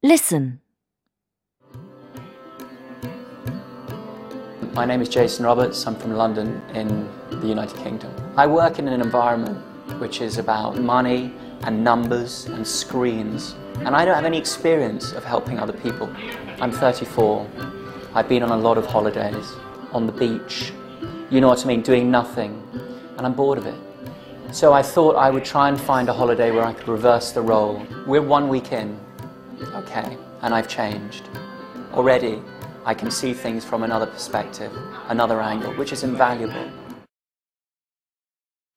Listen. My name is Jason Roberts. I'm from London in the United Kingdom. I work in an environment which is about money and numbers and screens, and I don't have any experience of helping other people. I'm 34. I've been on a lot of holidays, on the beach, you know what I mean, doing nothing, and I'm bored of it. So I thought I would try and find a holiday where I could reverse the role. We're 1 week in, okay, and I've changed. Already, I can see things from another perspective, another angle, which is invaluable.